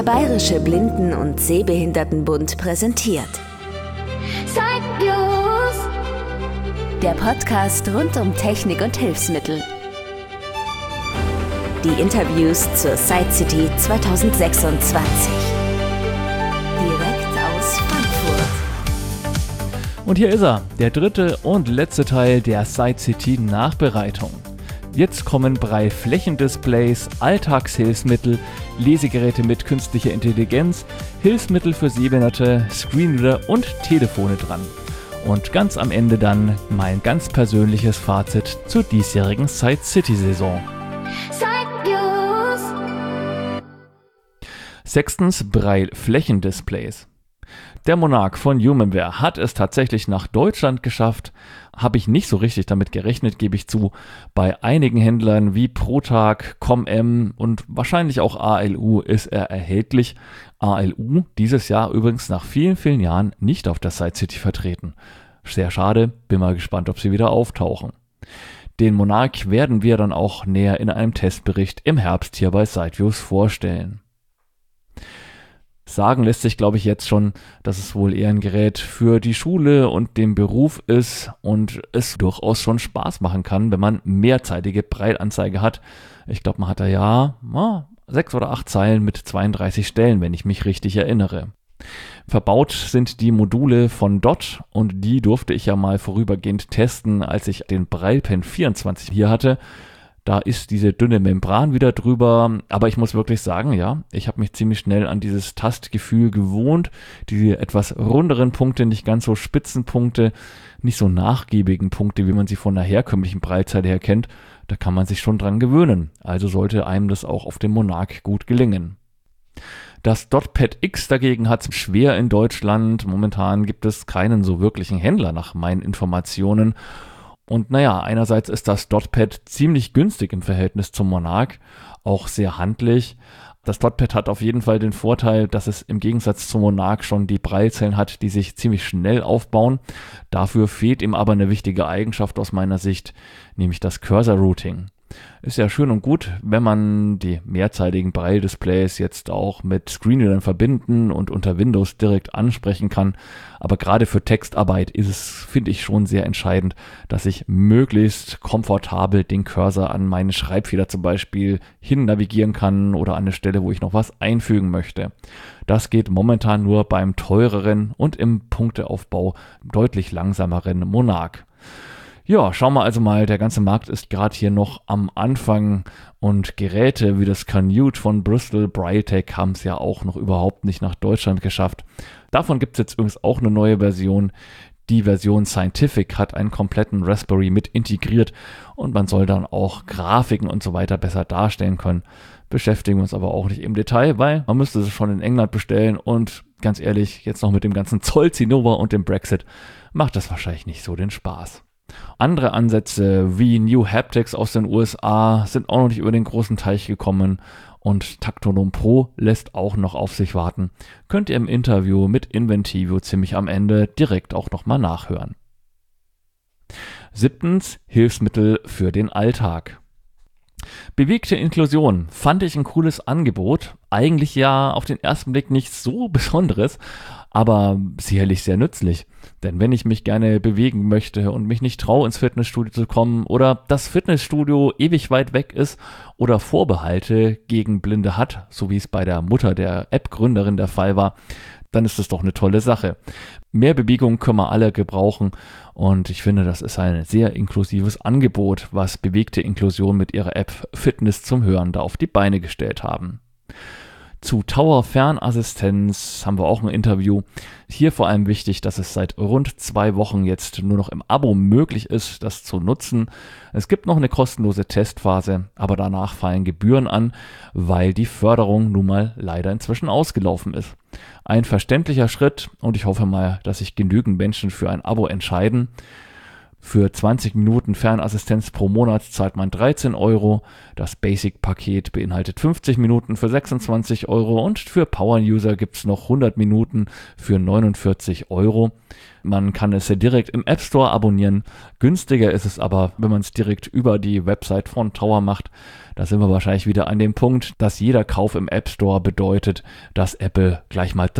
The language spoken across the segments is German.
Der Bayerische Blinden- und Sehbehindertenbund präsentiert Sideviews, der Podcast rund um Technik und Hilfsmittel. Die Interviews zur Sight City 2026. Direkt aus Frankfurt. Und hier ist er, der dritte und letzte Teil der Sight City Nachbereitung. Jetzt kommen Braille-Flächendisplays, Alltagshilfsmittel, Lesegeräte mit künstlicher Intelligenz, Hilfsmittel für Sehbehinderte, Screenreader und Telefone dran. Und ganz am Ende dann mein ganz persönliches Fazit zur diesjährigen Sight City-Saison. Sechstens, Braille-Flächendisplays. Der Monarch von Humanware hat es tatsächlich nach Deutschland geschafft. Habe ich nicht so richtig damit gerechnet, gebe ich zu. Bei einigen Händlern wie Protag, Com-M und wahrscheinlich auch ALU ist er erhältlich. ALU dieses Jahr übrigens nach vielen, vielen Jahren nicht auf der Sight City vertreten. Sehr schade, bin mal gespannt, ob sie wieder auftauchen. Den Monarch werden wir dann auch näher in einem Testbericht im Herbst hier bei Sideviews vorstellen. Sagen lässt sich, glaube ich, jetzt schon, dass es wohl eher ein Gerät für die Schule und den Beruf ist und es durchaus schon Spaß machen kann, wenn man mehrzeitige Braille-Anzeige hat. Ich glaube, man hat da 6 oder 8 Zeilen mit 32 Stellen, wenn ich mich richtig erinnere. Verbaut sind die Module von Dot und die durfte ich ja mal vorübergehend testen, als ich den Braille Pen 24 hier hatte. Da ist diese dünne Membran wieder drüber, aber ich muss wirklich sagen, ja, ich habe mich ziemlich schnell an dieses Tastgefühl gewohnt, diese etwas runderen Punkte, nicht ganz so spitzen Punkte, nicht so nachgiebigen Punkte, wie man sie von der herkömmlichen Braillezeile her kennt, da kann man sich schon dran gewöhnen, also sollte einem das auch auf dem Monarch gut gelingen. Das DotPad X dagegen hat es schwer in Deutschland, momentan gibt es keinen so wirklichen Händler nach meinen Informationen. Und einerseits ist das DotPad ziemlich günstig im Verhältnis zum Monarch, auch sehr handlich. Das DotPad hat auf jeden Fall den Vorteil, dass es im Gegensatz zum Monarch schon die Braillezellen hat, die sich ziemlich schnell aufbauen. Dafür fehlt ihm aber eine wichtige Eigenschaft aus meiner Sicht, nämlich das Cursor-Routing. Ist ja schön und gut, wenn man die mehrzeiligen Braille-Displays jetzt auch mit Screenreadern verbinden und unter Windows direkt ansprechen kann. Aber gerade für Textarbeit ist es, finde ich, schon sehr entscheidend, dass ich möglichst komfortabel den Cursor an meine Schreibfeder zum Beispiel hin navigieren kann oder an eine Stelle, wo ich noch was einfügen möchte. Das geht momentan nur beim teureren und im Punkteaufbau deutlich langsameren Monarch. Ja, schauen wir also mal, der ganze Markt ist gerade hier noch am Anfang und Geräte wie das Canute von Bristol BrailleTech haben es ja auch noch überhaupt nicht nach Deutschland geschafft. Davon gibt es jetzt übrigens auch eine neue Version. Die Version Scientific hat einen kompletten Raspberry mit integriert und man soll dann auch Grafiken und so weiter besser darstellen können. Beschäftigen wir uns aber auch nicht im Detail, weil man müsste es schon in England bestellen und ganz ehrlich, jetzt noch mit dem ganzen Zoll-Zinnober und dem Brexit macht das wahrscheinlich nicht so den Spaß. Andere Ansätze wie New Haptics aus den USA sind auch noch nicht über den großen Teich gekommen und Taktonom Pro lässt auch noch auf sich warten. Könnt ihr im Interview mit Inventivo ziemlich am Ende direkt auch nochmal nachhören. 7. Hilfsmittel für den Alltag. Bewegte Inklusion fand ich ein cooles Angebot. Eigentlich ja auf den ersten Blick nichts so Besonderes, aber sicherlich sehr nützlich. Denn wenn ich mich gerne bewegen möchte und mich nicht traue, ins Fitnessstudio zu kommen oder das Fitnessstudio ewig weit weg ist oder Vorbehalte gegen Blinde hat, so wie es bei der Mutter der App-Gründerin der Fall war, dann ist das doch eine tolle Sache. Mehr Bewegung können wir alle gebrauchen und ich finde, das ist ein sehr inklusives Angebot, was bewegte Inklusion mit ihrer App Fitness zum Hören da auf die Beine gestellt haben. Zu Tower Fernassistenz haben wir auch ein Interview. Hier vor allem wichtig, dass es seit rund 2 Wochen jetzt nur noch im Abo möglich ist, das zu nutzen. Es gibt noch eine kostenlose Testphase, aber danach fallen Gebühren an, weil die Förderung nun mal leider inzwischen ausgelaufen ist. Ein verständlicher Schritt und ich hoffe mal, dass sich genügend Menschen für ein Abo entscheiden. Für 20 Minuten Fernassistenz pro Monat zahlt man 13 Euro. Das Basic-Paket beinhaltet 50 Minuten für 26 Euro und für Power-User gibt es noch 100 Minuten für 49 Euro. Man kann es direkt im App Store abonnieren. Günstiger ist es aber, wenn man es direkt über die Website von Tower macht. Da sind wir wahrscheinlich wieder an dem Punkt, dass jeder Kauf im App Store bedeutet, dass Apple gleich mal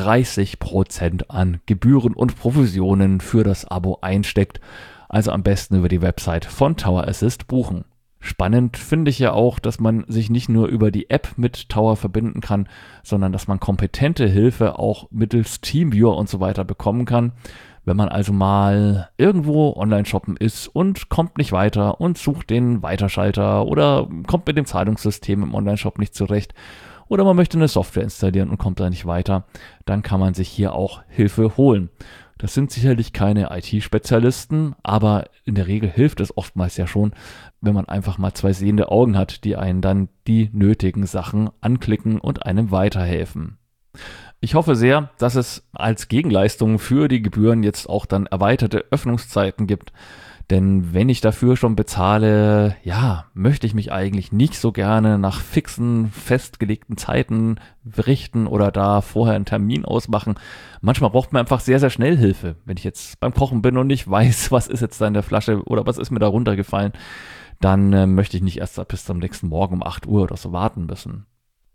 30% an Gebühren und Provisionen für das Abo einsteckt. Also am besten über die Website von Tower Assist buchen. Spannend finde ich ja auch, dass man sich nicht nur über die App mit Tower verbinden kann, sondern dass man kompetente Hilfe auch mittels Teamviewer und so weiter bekommen kann. Wenn man also mal irgendwo online shoppen ist und kommt nicht weiter und sucht den Weiterschalter oder kommt mit dem Zahlungssystem im Online-Shop nicht zurecht oder man möchte eine Software installieren und kommt da nicht weiter, dann kann man sich hier auch Hilfe holen. Das sind sicherlich keine IT-Spezialisten, aber in der Regel hilft es oftmals ja schon, wenn man einfach mal zwei sehende Augen hat, die einen dann die nötigen Sachen anklicken und einem weiterhelfen. Ich hoffe sehr, dass es als Gegenleistung für die Gebühren jetzt auch dann erweiterte Öffnungszeiten gibt. Denn wenn ich dafür schon bezahle, ja, möchte ich mich eigentlich nicht so gerne nach fixen, festgelegten Zeiten richten oder da vorher einen Termin ausmachen. Manchmal braucht man einfach sehr, sehr schnell Hilfe. Wenn ich jetzt beim Kochen bin und nicht weiß, was ist jetzt da in der Flasche oder was ist mir da runtergefallen, dann möchte ich nicht erst bis zum nächsten Morgen um 8 Uhr oder so warten müssen.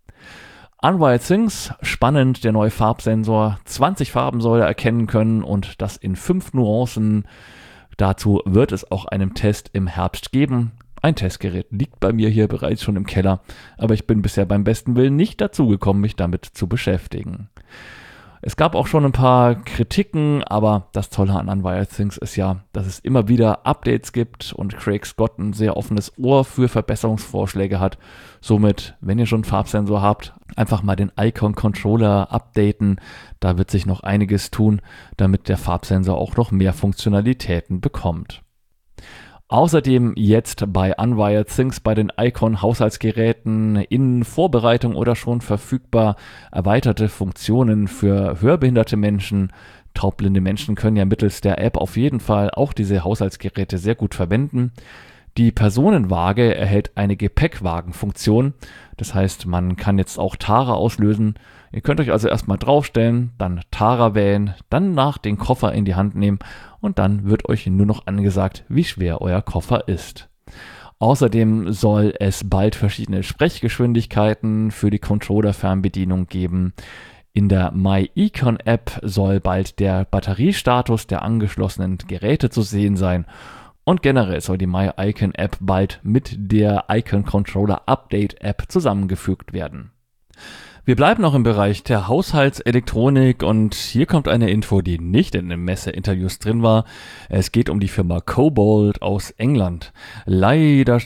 Unwired Things, spannend, der neue Farbsensor, 20 Farben soll er erkennen können und das in 5 Nuancen. Dazu wird es auch einen Test im Herbst geben. Ein Testgerät liegt bei mir hier bereits schon im Keller, aber ich bin bisher beim besten Willen nicht dazu gekommen, mich damit zu beschäftigen. Es gab auch schon ein paar Kritiken, aber das Tolle an Unwired Things ist ja, dass es immer wieder Updates gibt und Craig Scott ein sehr offenes Ohr für Verbesserungsvorschläge hat. Somit, wenn ihr schon einen Farbsensor habt, einfach mal den Icon-Controller updaten. Da wird sich noch einiges tun, damit der Farbsensor auch noch mehr Funktionalitäten bekommt. Außerdem jetzt bei Unwired Things bei den Icon-Haushaltsgeräten in Vorbereitung oder schon verfügbar erweiterte Funktionen für hörbehinderte Menschen. Taubblinde Menschen können ja mittels der App auf jeden Fall auch diese Haushaltsgeräte sehr gut verwenden. Die Personenwaage erhält eine Gepäckwagenfunktion. Das heißt, man kann jetzt auch Tara auslösen. Ihr könnt euch also erstmal draufstellen, dann Tara wählen, dann nach den Koffer in die Hand nehmen und dann wird euch nur noch angesagt, wie schwer euer Koffer ist. Außerdem soll es bald verschiedene Sprechgeschwindigkeiten für die Controller-Fernbedienung geben. In der MyEcon-App soll bald der Batteriestatus der angeschlossenen Geräte zu sehen sein. Und generell soll die MyIcon-App bald mit der Icon Controller Update-App zusammengefügt werden. Wir bleiben noch im Bereich der Haushaltselektronik und hier kommt eine Info, die nicht in den Messe-Interviews drin war. Es geht um die Firma Cobalt aus England. Leider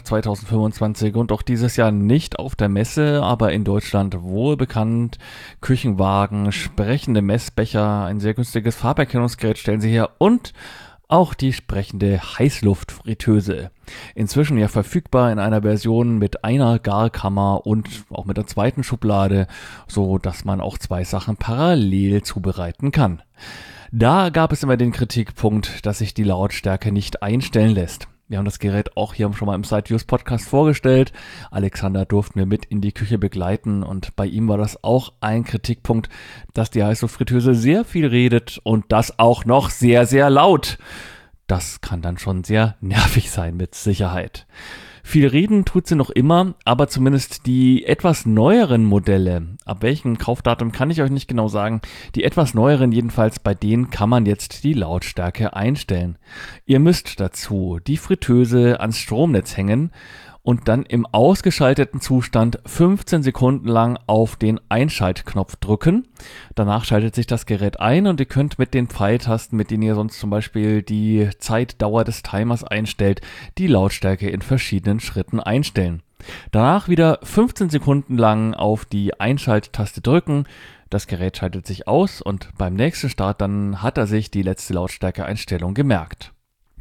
2025 und auch dieses Jahr nicht auf der Messe, aber in Deutschland wohlbekannt. Küchenwagen, sprechende Messbecher, ein sehr günstiges Farberkennungsgerät stellen sie her und auch die sprechende Heißluftfritteuse. Inzwischen ja verfügbar in einer Version mit einer Garkammer und auch mit der zweiten Schublade, so dass man auch zwei Sachen parallel zubereiten kann. Da gab es immer den Kritikpunkt, dass sich die Lautstärke nicht einstellen lässt. Wir haben das Gerät auch hier schon mal im Side-Views Podcast vorgestellt. Alexander durften wir mit in die Küche begleiten und bei ihm war das auch ein Kritikpunkt, dass die Heißluftfritteuse sehr viel redet und das auch noch sehr, sehr laut. Das kann dann schon sehr nervig sein mit Sicherheit. Viel reden tut sie noch immer, aber zumindest die etwas neueren Modelle, ab welchem Kaufdatum kann ich euch nicht genau sagen, die etwas neueren jedenfalls, bei denen kann man jetzt die Lautstärke einstellen. Ihr müsst dazu die Fritteuse ans Stromnetz hängen und dann im ausgeschalteten Zustand 15 Sekunden lang auf den Einschaltknopf drücken. Danach schaltet sich das Gerät ein und ihr könnt mit den Pfeiltasten, mit denen ihr sonst zum Beispiel die Zeitdauer des Timers einstellt, die Lautstärke in verschiedenen Schritten einstellen. Danach wieder 15 Sekunden lang auf die Einschalttaste drücken. Das Gerät schaltet sich aus und beim nächsten Start dann hat er sich die letzte Lautstärkeeinstellung gemerkt.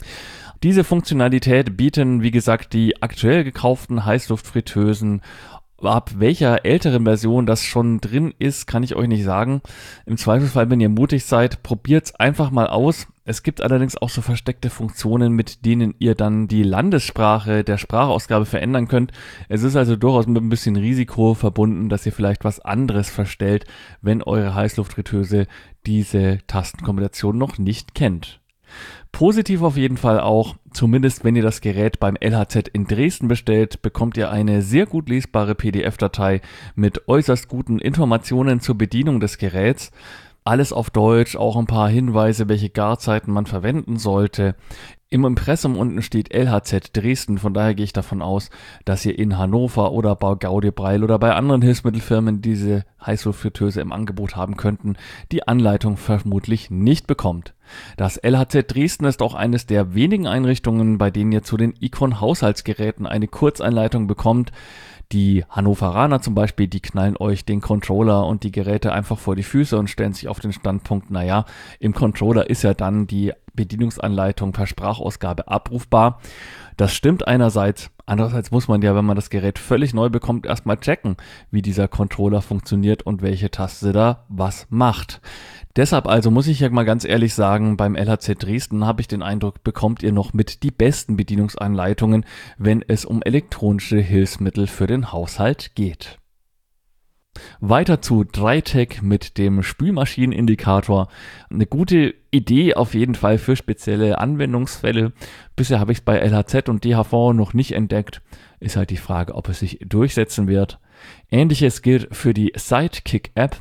Diese Funktionalität bieten, wie gesagt, die aktuell gekauften Heißluftfritteusen. Ab welcher älteren Version das schon drin ist, kann ich euch nicht sagen. Im Zweifelsfall, wenn ihr mutig seid, probiert's einfach mal aus. Es gibt allerdings auch so versteckte Funktionen, mit denen ihr dann die Landessprache der Sprachausgabe verändern könnt. Es ist also durchaus mit ein bisschen Risiko verbunden, dass ihr vielleicht was anderes verstellt, wenn eure Heißluftfritteuse diese Tastenkombination noch nicht kennt. Positiv auf jeden Fall auch, zumindest wenn ihr das Gerät beim LHZ in Dresden bestellt, bekommt ihr eine sehr gut lesbare PDF-Datei mit äußerst guten Informationen zur Bedienung des Geräts. Alles auf Deutsch, auch ein paar Hinweise, welche Garzeiten man verwenden sollte. Im Impressum unten steht LHZ Dresden, von daher gehe ich davon aus, dass ihr in Hannover oder bei Gaude Breil oder bei anderen Hilfsmittelfirmen, die diese Heißluftfritteuse im Angebot haben könnten, die Anleitung vermutlich nicht bekommt. Das LHZ Dresden ist auch eines der wenigen Einrichtungen, bei denen ihr zu den Icon Haushaltsgeräten eine Kurzeinleitung bekommt. Die Hannoveraner zum Beispiel, die knallen euch den Controller und die Geräte einfach vor die Füße und stellen sich auf den Standpunkt, naja, im Controller ist ja dann die Bedienungsanleitung per Sprachausgabe abrufbar. Das stimmt einerseits, andererseits muss man ja, wenn man das Gerät völlig neu bekommt, erstmal checken, wie dieser Controller funktioniert und welche Taste da was macht. Deshalb also muss ich ja mal ganz ehrlich sagen, beim LHZ Dresden habe ich den Eindruck, bekommt ihr noch mit die besten Bedienungsanleitungen, wenn es um elektronische Hilfsmittel für den Haushalt geht. Weiter zu Drytec mit dem Spülmaschinenindikator. Eine gute Idee auf jeden Fall für spezielle Anwendungsfälle. Bisher habe ich es bei LHZ und DHV noch nicht entdeckt. Ist halt die Frage, ob es sich durchsetzen wird. Ähnliches gilt für die Sidekick-App.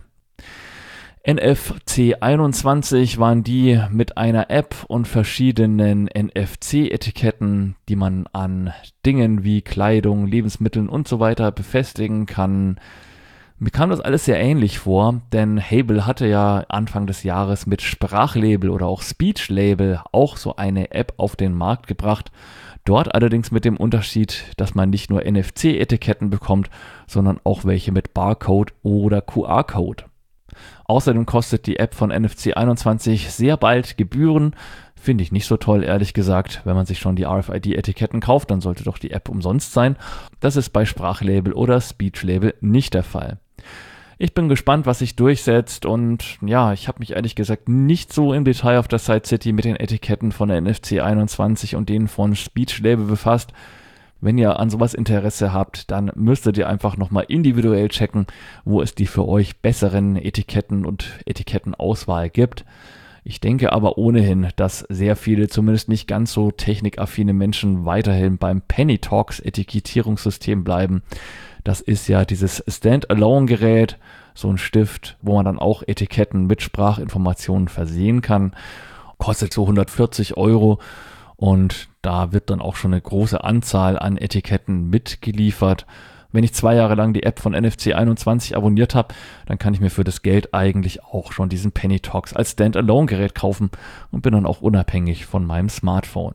NFC21 waren die mit einer App und verschiedenen NFC-Etiketten, die man an Dingen wie Kleidung, Lebensmitteln und so weiter befestigen kann. Mir kam das alles sehr ähnlich vor, denn Hable hatte ja Anfang des Jahres mit Sprachlabel oder auch Speechlabel auch so eine App auf den Markt gebracht. Dort allerdings mit dem Unterschied, dass man nicht nur NFC-Etiketten bekommt, sondern auch welche mit Barcode oder QR-Code. Außerdem kostet die App von NFC21 sehr bald Gebühren. Finde ich nicht so toll, ehrlich gesagt. Wenn man sich schon die RFID-Etiketten kauft, dann sollte doch die App umsonst sein. Das ist bei Sprachlabel oder Speechlabel nicht der Fall. Ich bin gespannt, was sich durchsetzt und ja, ich habe mich ehrlich gesagt nicht so im Detail auf der Side City mit den Etiketten von der NFC21 und denen von Speechlabel befasst. Wenn ihr an sowas Interesse habt, dann müsstet ihr einfach nochmal individuell checken, wo es die für euch besseren Etiketten und Etikettenauswahl gibt. Ich denke aber ohnehin, dass sehr viele, zumindest nicht ganz so technikaffine Menschen weiterhin beim Pennytalks Etikettierungssystem bleiben. Das ist ja dieses Stand-Alone-Gerät, so ein Stift, wo man dann auch Etiketten mit Sprachinformationen versehen kann. Kostet so 140 € und da wird dann auch schon eine große Anzahl an Etiketten mitgeliefert. Wenn ich 2 Jahre lang die App von NFC21 abonniert habe, dann kann ich mir für das Geld eigentlich auch schon diesen Pennytalks als Stand-Alone-Gerät kaufen und bin dann auch unabhängig von meinem Smartphone.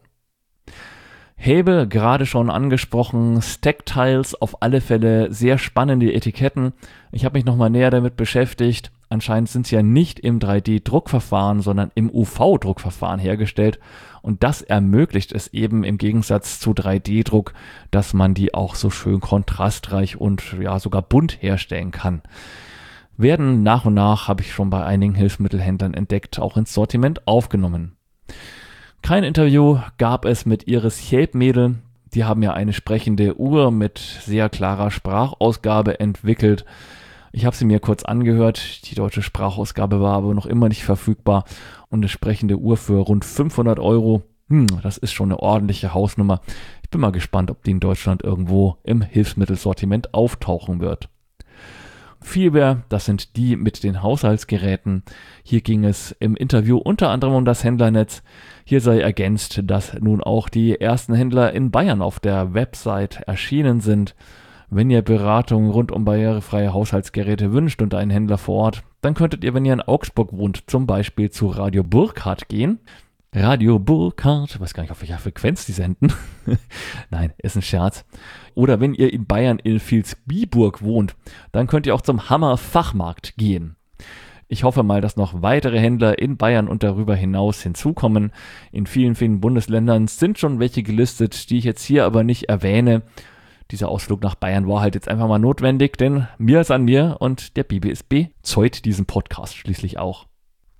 Hable, gerade schon angesprochen, Stacktiles, auf alle Fälle sehr spannende Etiketten. Ich habe mich nochmal näher damit beschäftigt. Anscheinend sind sie ja nicht im 3D-Druckverfahren, sondern im UV-Druckverfahren hergestellt. Und das ermöglicht es eben im Gegensatz zu 3D-Druck, dass man die auch so schön kontrastreich und ja sogar bunt herstellen kann. Werden nach und nach, habe ich schon bei einigen Hilfsmittelhändlern entdeckt, auch ins Sortiment aufgenommen. Kein Interview gab es mit Iris Chelpmädel. Die haben ja eine sprechende Uhr mit sehr klarer Sprachausgabe entwickelt. Ich habe sie mir kurz angehört, die deutsche Sprachausgabe war aber noch immer nicht verfügbar und eine sprechende Uhr für rund 500 €. Das ist schon eine ordentliche Hausnummer. Ich bin mal gespannt, ob die in Deutschland irgendwo im Hilfsmittelsortiment auftauchen wird. Feelware, das sind die mit den Haushaltsgeräten. Hier ging es im Interview unter anderem um das Händlernetz. Hier sei ergänzt, dass nun auch die ersten Händler in Bayern auf der Website erschienen sind. Wenn ihr Beratung rund um barrierefreie Haushaltsgeräte wünscht und einen Händler vor Ort, dann könntet ihr, wenn ihr in Augsburg wohnt, zum Beispiel zu Radio Burkhardt gehen. Radio Burkhardt, ich weiß gar nicht, auf welcher Frequenz die senden. Nein, ist ein Scherz. Oder wenn ihr in Bayern in Vilsbiburg wohnt, dann könnt ihr auch zum Hammer Fachmarkt gehen. Ich hoffe mal, dass noch weitere Händler in Bayern und darüber hinaus hinzukommen. In vielen, vielen Bundesländern sind schon welche gelistet, die ich jetzt hier aber nicht erwähne. Dieser Ausflug nach Bayern war halt jetzt einfach mal notwendig, denn mir ist an mir und der BBSB zeugt diesen Podcast schließlich auch.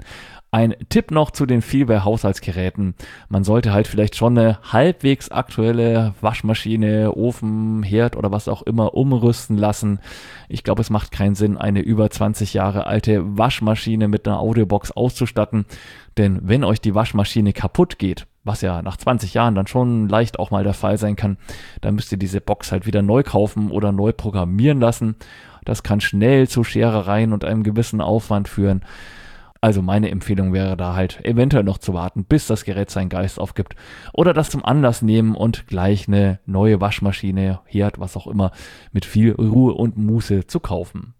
Ein Tipp noch zu den Feelware-Haushaltsgeräten. Man sollte halt vielleicht schon eine halbwegs aktuelle Waschmaschine, Ofen, Herd oder was auch immer umrüsten lassen. Ich glaube, es macht keinen Sinn, eine über 20 Jahre alte Waschmaschine mit einer Audiobox auszustatten. Denn wenn euch die Waschmaschine kaputt geht, was ja nach 20 Jahren dann schon leicht auch mal der Fall sein kann, dann müsst ihr diese Box halt wieder neu kaufen oder neu programmieren lassen. Das kann schnell zu Scherereien und einem gewissen Aufwand führen. Also meine Empfehlung wäre da halt eventuell noch zu warten, bis das Gerät seinen Geist aufgibt oder das zum Anlass nehmen und gleich eine neue Waschmaschine, Herd, was auch immer, mit viel Ruhe und Muße zu kaufen.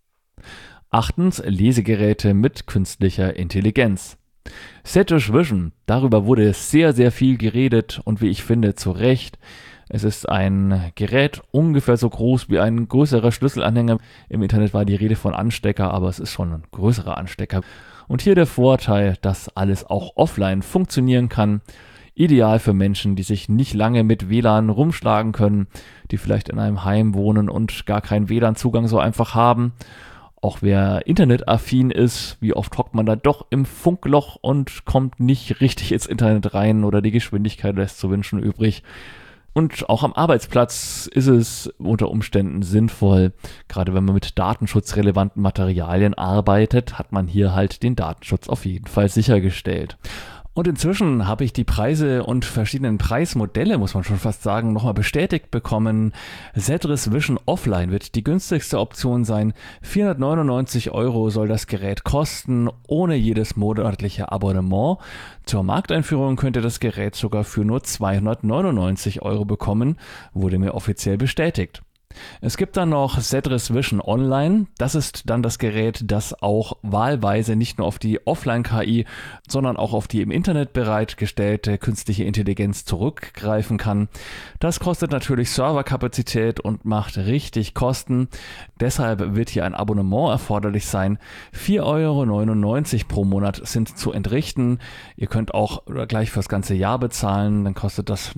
8. Lesegeräte mit künstlicher Intelligenz. Setish Vision, darüber wurde sehr, sehr viel geredet und wie ich finde, zu Recht. Es ist ein Gerät ungefähr so groß wie ein größerer Schlüsselanhänger. Im Internet war die Rede von Anstecker, aber es ist schon ein größerer Anstecker. Und hier der Vorteil, dass alles auch offline funktionieren kann. Ideal für Menschen, die sich nicht lange mit WLAN rumschlagen können, die vielleicht in einem Heim wohnen und gar keinen WLAN-Zugang so einfach haben. Auch wer internetaffin ist, wie oft hockt man da doch im Funkloch und kommt nicht richtig ins Internet rein oder die Geschwindigkeit lässt zu wünschen übrig. Und auch am Arbeitsplatz ist es unter Umständen sinnvoll, gerade wenn man mit datenschutzrelevanten Materialien arbeitet, hat man hier halt den Datenschutz auf jeden Fall sichergestellt. Und inzwischen habe ich die Preise und verschiedenen Preismodelle, muss man schon fast sagen, nochmal bestätigt bekommen. Setish Vision Offline wird die günstigste Option sein. 499 € soll das Gerät kosten, ohne jedes monatliche Abonnement. Zur Markteinführung könnt ihr das Gerät sogar für nur 299 € bekommen, wurde mir offiziell bestätigt. Es gibt dann noch Setish Vision Online. Das ist dann das Gerät, das auch wahlweise nicht nur auf die Offline-KI, sondern auch auf die im Internet bereitgestellte künstliche Intelligenz zurückgreifen kann. Das kostet natürlich Serverkapazität und macht richtig Kosten. Deshalb wird hier ein Abonnement erforderlich sein. 4,99 € pro Monat sind zu entrichten. Ihr könnt auch gleich fürs ganze Jahr bezahlen. Dann kostet das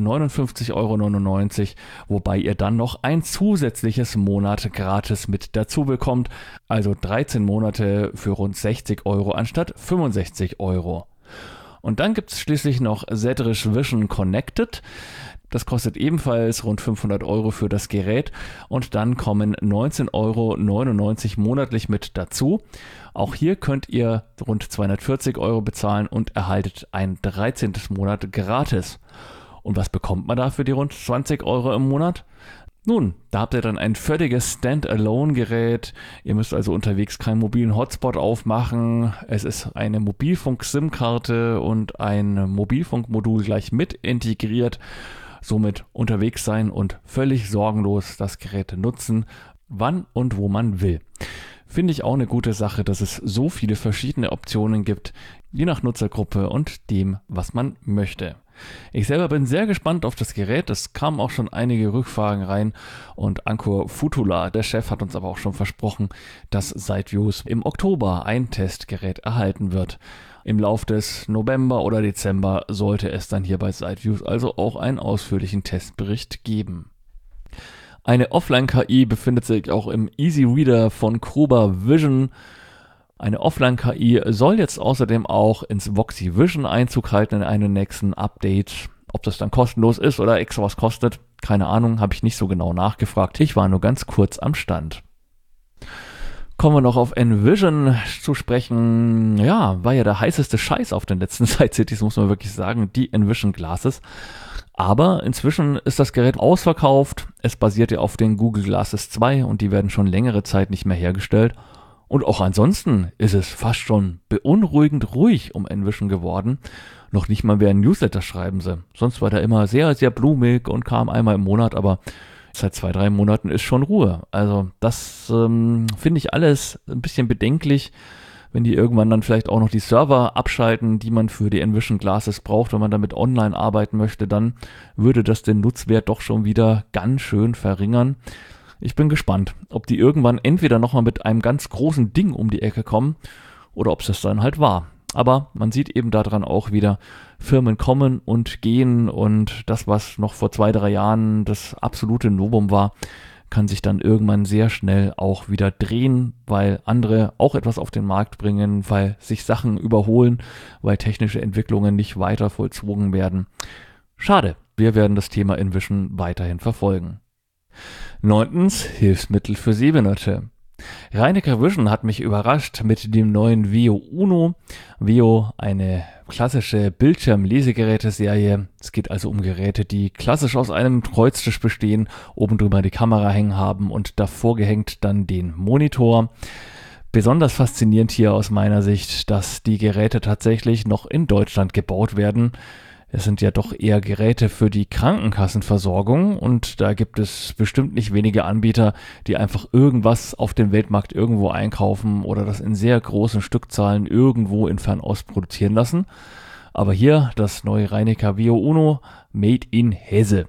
59,99 €, wobei ihr dann noch ein zusätzliches Monat gratis mit dazu bekommt, also 13 Monate für rund 60 € anstatt 65 €. Und dann gibt es schließlich noch Setish Vision Connected. Das kostet ebenfalls rund 500 € für das Gerät und dann kommen 19,99 € monatlich mit dazu. Auch hier könnt ihr rund 240 € bezahlen und erhaltet ein 13. Monat gratis. Und was bekommt man da für die rund 20 € im Monat? Nun, da habt ihr dann ein völliges Standalone-Gerät. Ihr müsst also unterwegs keinen mobilen Hotspot aufmachen. Es ist eine Mobilfunk-SIM-Karte und ein Mobilfunkmodul gleich mit integriert. Somit unterwegs sein und völlig sorgenlos das Gerät nutzen, wann und wo man will. Finde ich auch eine gute Sache, dass es so viele verschiedene Optionen gibt, je nach Nutzergruppe und dem, was man möchte. Ich selber bin sehr gespannt auf das Gerät. Es kamen auch schon einige Rückfragen rein und Ankur Futula, der Chef, hat uns aber auch schon versprochen, dass SiteViews im Oktober ein Testgerät erhalten wird. Im Lauf des November oder Dezember sollte es dann hier bei SiteViews also auch einen ausführlichen Testbericht geben. Eine Offline-KI befindet sich auch im Easy Reader von Kruber Vision. Eine Offline-KI soll jetzt außerdem auch ins Voxy Vision Einzug halten in einem nächsten Update. Ob das dann kostenlos ist oder extra was kostet, keine Ahnung, habe ich nicht so genau nachgefragt. Ich war nur ganz kurz am Stand. Kommen wir noch auf Envision zu sprechen. Ja, war ja der heißeste Scheiß auf den letzten Site-Cities, muss man wirklich sagen, die Envision Glasses. Aber inzwischen ist das Gerät ausverkauft. Es basiert ja auf den Google Glasses 2 und die werden schon längere Zeit nicht mehr hergestellt. Und auch ansonsten ist es fast schon beunruhigend ruhig um Envision geworden. Noch nicht mal mehr ein Newsletter schreiben sie. Sonst war der immer sehr, sehr blumig und kam einmal im Monat, aber seit 2-3 Monaten ist schon Ruhe. Also das finde ich alles ein bisschen bedenklich, wenn die irgendwann dann vielleicht auch noch die Server abschalten, die man für die Envision Glasses braucht, wenn man damit online arbeiten möchte, dann würde das den Nutzwert doch schon wieder ganz schön verringern. Ich bin gespannt, ob die irgendwann entweder nochmal mit einem ganz großen Ding um die Ecke kommen oder ob es das dann halt war. Aber man sieht eben daran auch wieder, Firmen kommen und gehen und das, was noch vor 2-3 Jahren das absolute Novum war, kann sich dann irgendwann sehr schnell auch wieder drehen, weil andere auch etwas auf den Markt bringen, weil sich Sachen überholen, weil technische Entwicklungen nicht weiter vollzogen werden. Schade, wir werden das Thema InVision weiterhin verfolgen. 9. Hilfsmittel für Sehbehinderte. Reinecker Vision hat mich überrascht mit dem neuen Veo Uno. Veo, eine klassische Bildschirmlesegeräteserie. Es geht also um Geräte, die klassisch aus einem Kreuztisch bestehen, oben drüber die Kamera hängen haben und davor gehängt dann den Monitor. Besonders faszinierend hier aus meiner Sicht, dass die Geräte tatsächlich noch in Deutschland gebaut werden. Es sind ja doch eher Geräte für die Krankenkassenversorgung und da gibt es bestimmt nicht wenige Anbieter, die einfach irgendwas auf dem Weltmarkt irgendwo einkaufen oder das in sehr großen Stückzahlen irgendwo in Fernost produzieren lassen. Aber hier das neue Reinecker Veo Uno Made in Hesse.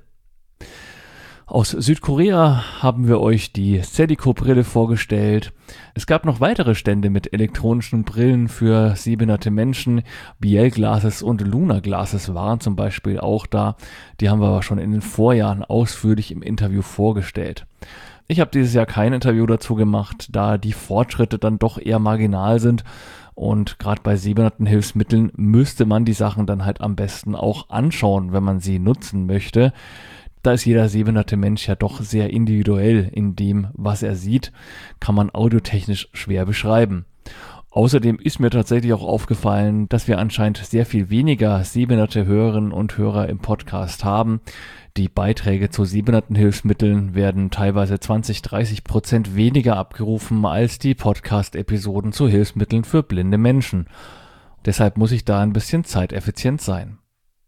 Aus Südkorea haben wir euch die Cedico-Brille vorgestellt. Es gab noch weitere Stände mit elektronischen Brillen für sehbehinderte Menschen. BL Glasses und Luna Glasses waren zum Beispiel auch da. Die haben wir aber schon in den Vorjahren ausführlich im Interview vorgestellt. Ich habe dieses Jahr kein Interview dazu gemacht, da die Fortschritte dann doch eher marginal sind. Und gerade bei Sehbehindertenhilfsmitteln müsste man die Sachen dann halt am besten auch anschauen, wenn man sie nutzen möchte. Da ist jeder sehbehinderte Mensch ja doch sehr individuell in dem, was er sieht, kann man audiotechnisch schwer beschreiben. Außerdem ist mir tatsächlich auch aufgefallen, dass wir anscheinend sehr viel weniger sehbehinderte Hörerinnen und Hörer im Podcast haben. Die Beiträge zu Sehbehindertenhilfsmitteln werden teilweise 20-30% weniger abgerufen als die Podcast-Episoden zu Hilfsmitteln für blinde Menschen. Deshalb muss ich da ein bisschen zeiteffizient sein.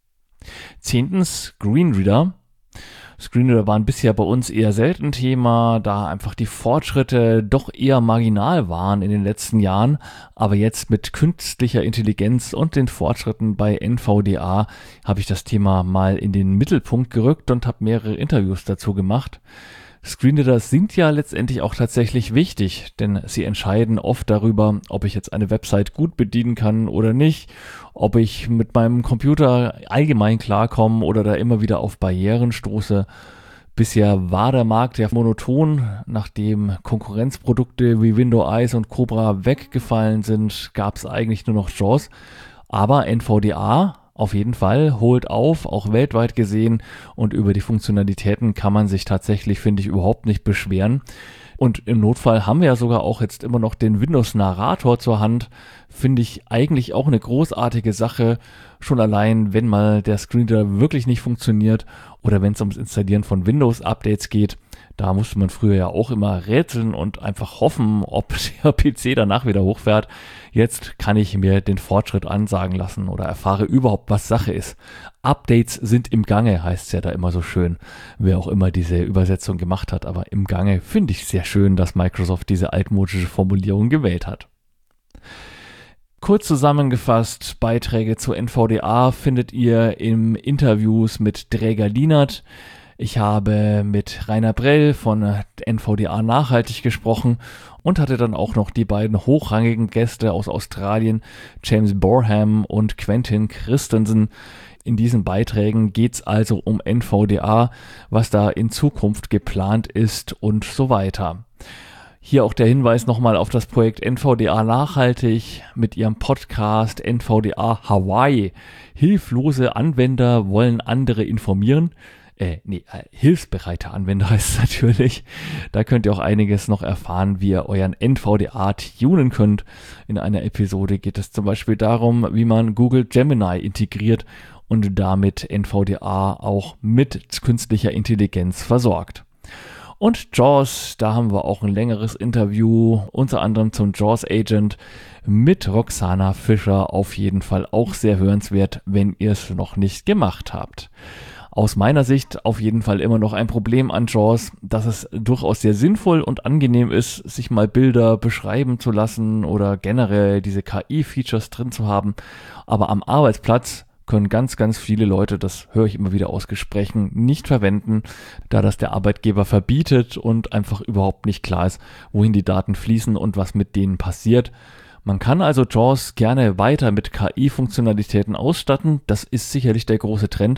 10. Screenreader. Screenreader waren bisher bei uns eher selten Thema, da einfach die Fortschritte doch eher marginal waren in den letzten Jahren. Aber jetzt mit künstlicher Intelligenz und den Fortschritten bei NVDA habe ich das Thema mal in den Mittelpunkt gerückt und habe mehrere Interviews dazu gemacht. Screenreader sind ja letztendlich auch tatsächlich wichtig, denn sie entscheiden oft darüber, ob ich jetzt eine Website gut bedienen kann oder nicht, ob ich mit meinem Computer allgemein klarkomme oder da immer wieder auf Barrieren stoße. Bisher war der Markt ja monoton, nachdem Konkurrenzprodukte wie Windows Eyes und Cobra weggefallen sind, gab es eigentlich nur noch JAWS, aber NVDA auf jeden Fall holt auf, auch weltweit gesehen, und über die Funktionalitäten kann man sich tatsächlich, finde ich, überhaupt nicht beschweren. Und im Notfall haben wir ja sogar auch jetzt immer noch den Windows-Narrator zur Hand. Finde ich eigentlich auch eine großartige Sache, schon allein, wenn mal der Screenreader wirklich nicht funktioniert oder wenn es ums Installieren von Windows-Updates geht. Da musste man früher ja auch immer rätseln und einfach hoffen, ob der PC danach wieder hochfährt. Jetzt kann ich mir den Fortschritt ansagen lassen oder erfahre überhaupt, was Sache ist. Updates sind im Gange, heißt es ja da immer so schön, wer auch immer diese Übersetzung gemacht hat. Aber im Gange finde ich sehr schön, dass Microsoft diese altmodische Formulierung gewählt hat. Kurz zusammengefasst, Beiträge zu NVDA findet ihr im Interviews mit Dräger Lienert. Ich habe mit Rainer Brell von NVDA Nachhaltig gesprochen und hatte dann auch noch die beiden hochrangigen Gäste aus Australien, James Boreham und Quentin Christensen. In diesen Beiträgen geht's also um NVDA, was da in Zukunft geplant ist und so weiter. Hier auch der Hinweis nochmal auf das Projekt NVDA Nachhaltig mit ihrem Podcast NVDA Hawaii. Hilflose Anwender wollen andere informieren. Hilfsbereite Anwender heißt es natürlich. Da könnt ihr auch einiges noch erfahren, wie ihr euren NVDA tunen könnt. In einer Episode geht es zum Beispiel darum, wie man Google Gemini integriert und damit NVDA auch mit künstlicher Intelligenz versorgt. Und JAWS, da haben wir auch ein längeres Interview, unter anderem zum JAWS Agent mit Roxana Fischer. Auf jeden Fall auch sehr hörenswert, wenn ihr es noch nicht gemacht habt. Aus meiner Sicht auf jeden Fall immer noch ein Problem an JAWS, dass es durchaus sehr sinnvoll und angenehm ist, sich mal Bilder beschreiben zu lassen oder generell diese KI-Features drin zu haben. Aber am Arbeitsplatz können ganz, ganz viele Leute, das höre ich immer wieder aus Gesprächen, nicht verwenden, da das der Arbeitgeber verbietet und einfach überhaupt nicht klar ist, wohin die Daten fließen und was mit denen passiert. Man kann also JAWS gerne weiter mit KI-Funktionalitäten ausstatten, das ist sicherlich der große Trend,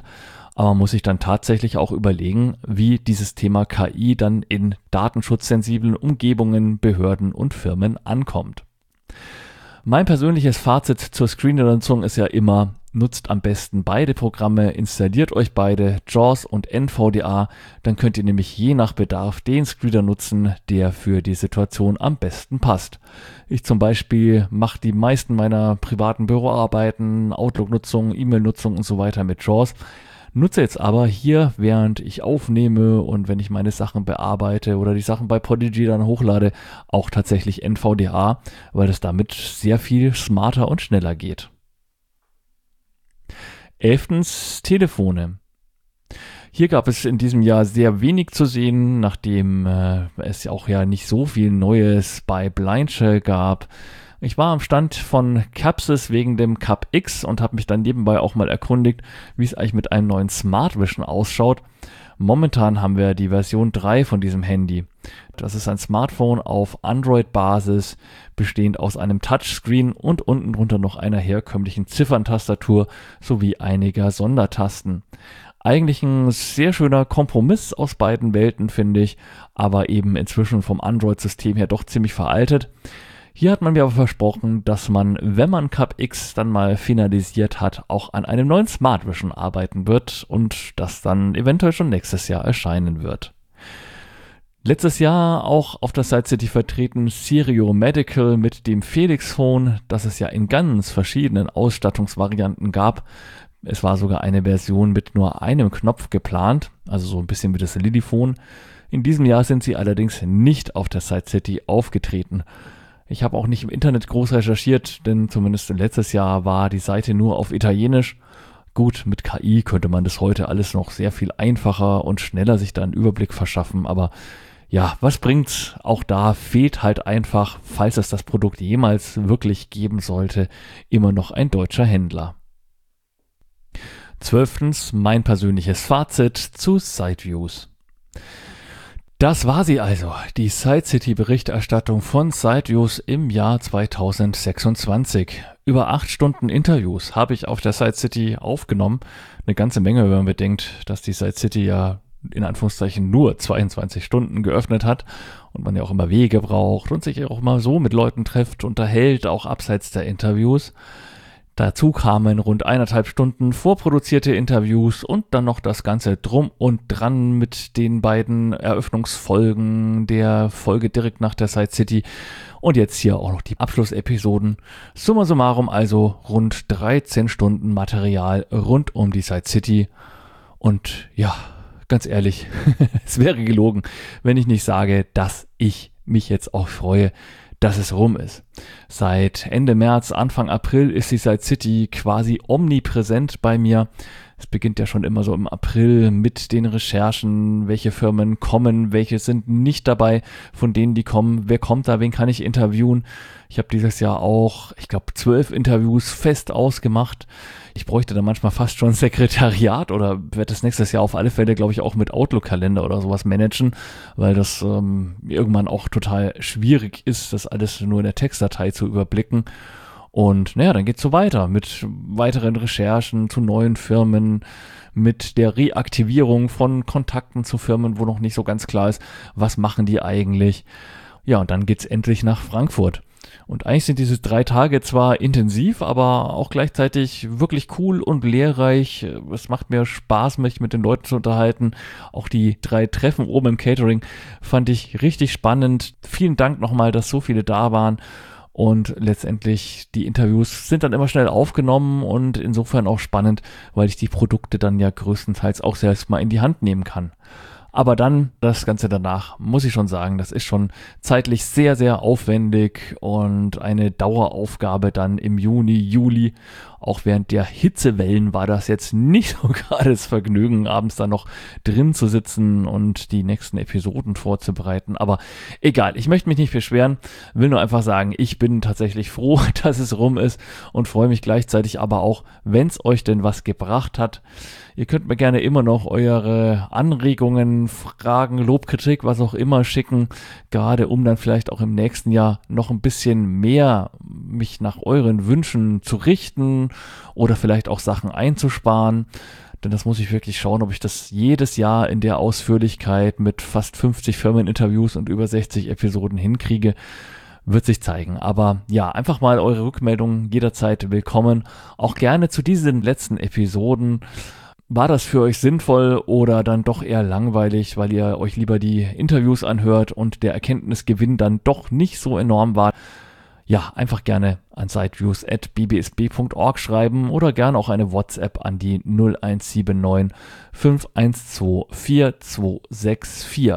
aber man muss sich dann tatsächlich auch überlegen, wie dieses Thema KI dann in datenschutzsensiblen Umgebungen, Behörden und Firmen ankommt. Mein persönliches Fazit zur Screenreader-Nutzung ist ja immer: Nutzt am besten beide Programme, installiert euch beide, JAWS und NVDA, dann könnt ihr nämlich je nach Bedarf den Screenreader nutzen, der für die Situation am besten passt. Ich zum Beispiel mache die meisten meiner privaten Büroarbeiten, Outlook-Nutzung, E-Mail-Nutzung und so weiter mit JAWS. Nutze jetzt aber hier, während ich aufnehme und wenn ich meine Sachen bearbeite oder die Sachen bei Podigy dann hochlade, auch tatsächlich NVDA, weil es damit sehr viel smarter und schneller geht. 11. Telefone. Hier gab es in diesem Jahr sehr wenig zu sehen, nachdem es auch ja nicht so viel Neues bei Blindshell gab. Ich war am Stand von Capsys wegen dem Cap X und habe mich dann nebenbei auch mal erkundigt, wie es eigentlich mit einem neuen Smart Vision ausschaut. Momentan haben wir die Version 3 von diesem Handy. Das ist ein Smartphone auf Android-Basis, bestehend aus einem Touchscreen und unten drunter noch einer herkömmlichen Zifferntastatur sowie einiger Sondertasten. Eigentlich ein sehr schöner Kompromiss aus beiden Welten, finde ich, aber eben inzwischen vom Android-System her doch ziemlich veraltet. Hier hat man mir aber versprochen, dass man, wenn man Cap X dann mal finalisiert hat, auch an einem neuen Smart Vision arbeiten wird und das dann eventuell schon nächstes Jahr erscheinen wird. Letztes Jahr auch auf der Side City vertreten Sirio Medical mit dem Felix Phone, das es ja in ganz verschiedenen Ausstattungsvarianten gab. Es war sogar eine Version mit nur einem Knopf geplant, also so ein bisschen wie das Lilyphone. In diesem Jahr sind sie allerdings nicht auf der Side City aufgetreten. Ich habe auch nicht im Internet groß recherchiert, denn zumindest letztes Jahr war die Seite nur auf Italienisch. Gut, mit KI könnte man das heute alles noch sehr viel einfacher und schneller sich da einen Überblick verschaffen, aber ja, was bringt's? Auch da fehlt halt einfach, falls es das Produkt jemals wirklich geben sollte, immer noch ein deutscher Händler. 12. Mein persönliches Fazit zu Sideviews. Das war sie also, die Side City Berichterstattung von Sideviews im Jahr 2026. Über 8 Stunden Interviews habe ich auf der Side City aufgenommen. Eine ganze Menge, wenn man bedenkt, dass die Side City ja in Anführungszeichen nur 22 Stunden geöffnet hat und man ja auch immer Wege braucht und sich auch mal so mit Leuten trifft, unterhält, auch abseits der Interviews. Dazu kamen rund 1,5 Stunden vorproduzierte Interviews und dann noch das Ganze drum und dran mit den beiden Eröffnungsfolgen der Folge direkt nach der Side City und jetzt hier auch noch die Abschlussepisoden. Summa summarum also rund 13 Stunden Material rund um die Side City und ja, ganz ehrlich, es wäre gelogen, wenn ich nicht sage, dass ich mich jetzt auch freue, dass es rum ist. Seit Ende März, Anfang April ist die Side City quasi omnipräsent bei mir. Es beginnt ja schon immer so im April mit den Recherchen, welche Firmen kommen, welche sind nicht dabei, von denen die kommen, wer kommt da, wen kann ich interviewen. Ich habe dieses Jahr auch, ich glaube, 12 Interviews fest ausgemacht. Ich bräuchte da manchmal fast schon ein Sekretariat oder werde das nächstes Jahr auf alle Fälle, glaube ich, auch mit Outlook-Kalender oder sowas managen, weil das irgendwann auch total schwierig ist, das alles nur in der Textdatei zu überblicken. Und naja, dann geht's so weiter mit weiteren Recherchen zu neuen Firmen, mit der Reaktivierung von Kontakten zu Firmen, wo noch nicht so ganz klar ist, was machen die eigentlich. Ja, und dann geht's endlich nach Frankfurt. Und eigentlich sind diese 3 Tage zwar intensiv, aber auch gleichzeitig wirklich cool und lehrreich. Es macht mir Spaß, mich mit den Leuten zu unterhalten. Auch die 3 Treffen oben im Catering fand ich richtig spannend. Vielen Dank nochmal, dass so viele da waren. Und letztendlich die Interviews sind dann immer schnell aufgenommen und insofern auch spannend, weil ich die Produkte dann ja größtenteils auch selbst mal in die Hand nehmen kann. Aber dann, das Ganze danach, muss ich schon sagen, das ist schon zeitlich sehr, sehr aufwendig und eine Daueraufgabe dann im Juni, Juli. Auch während der Hitzewellen war das jetzt nicht so gerade das Vergnügen, abends dann noch drin zu sitzen und die nächsten Episoden vorzubereiten. Aber egal, ich möchte mich nicht beschweren, will nur einfach sagen, ich bin tatsächlich froh, dass es rum ist und freue mich gleichzeitig aber auch, wenn es euch denn was gebracht hat. Ihr könnt mir gerne immer noch eure Anregungen, Fragen, Lob, Kritik, was auch immer schicken, gerade um dann vielleicht auch im nächsten Jahr noch ein bisschen mehr mich nach euren Wünschen zu richten oder vielleicht auch Sachen einzusparen. denn das muss ich wirklich schauen, ob ich das jedes Jahr in der Ausführlichkeit mit fast 50 Firmeninterviews und über 60 Episoden hinkriege. Wird sich zeigen. Aber ja, einfach mal eure Rückmeldungen jederzeit willkommen. Auch gerne zu diesen letzten Episoden. War das für euch sinnvoll oder dann doch eher langweilig, weil ihr euch lieber die Interviews anhört und der Erkenntnisgewinn dann doch nicht so enorm war? Ja, einfach gerne an siteviews@bbsb.org schreiben oder gerne auch eine WhatsApp an die 0179 512 4264.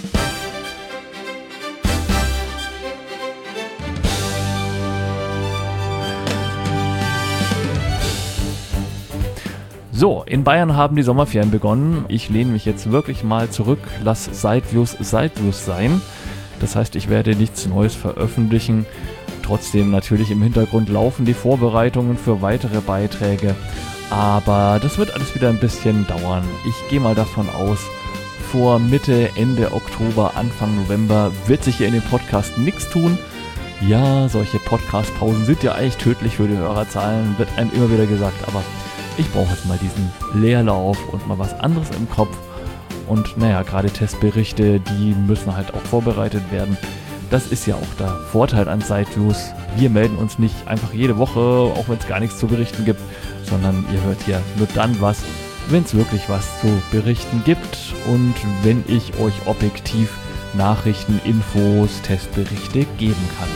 So, in Bayern haben die Sommerferien begonnen. Ich lehne mich jetzt wirklich mal zurück, lass Siteviews sein. Das heißt, ich werde nichts Neues veröffentlichen. Trotzdem natürlich im Hintergrund laufen die Vorbereitungen für weitere Beiträge. Aber das wird alles wieder ein bisschen dauern. Ich gehe mal davon aus, vor Mitte, Ende Oktober, Anfang November wird sich hier in dem Podcast nichts tun. Ja, solche Podcast-Pausen sind ja eigentlich tödlich für die Hörerzahlen, wird einem immer wieder gesagt, aber ich brauche jetzt mal diesen Leerlauf und mal was anderes im Kopf. Und naja, gerade Testberichte, die müssen halt auch vorbereitet werden. Das ist ja auch der Vorteil an Siteviews. Wir melden uns nicht einfach jede Woche, auch wenn es gar nichts zu berichten gibt, sondern ihr hört hier nur dann was, wenn es wirklich was zu berichten gibt und wenn ich euch objektiv Nachrichten, Infos, Testberichte geben kann.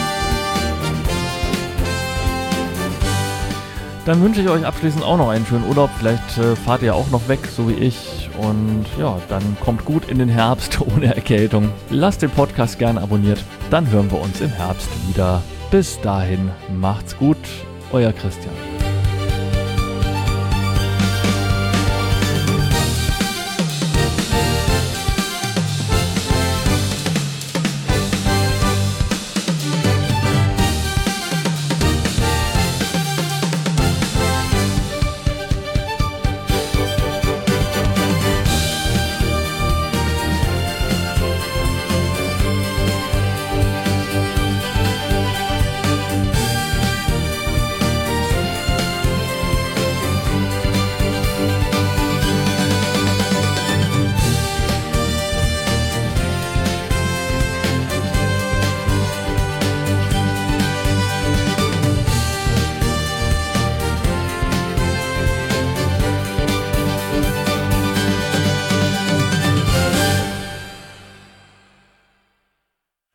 Dann wünsche ich euch abschließend auch noch einen schönen Urlaub. Vielleicht fahrt ihr auch noch weg, so wie ich. Und ja, dann kommt gut in den Herbst ohne Erkältung. Lasst den Podcast gerne abonniert. Dann hören wir uns im Herbst wieder. Bis dahin, macht's gut. Euer Christian.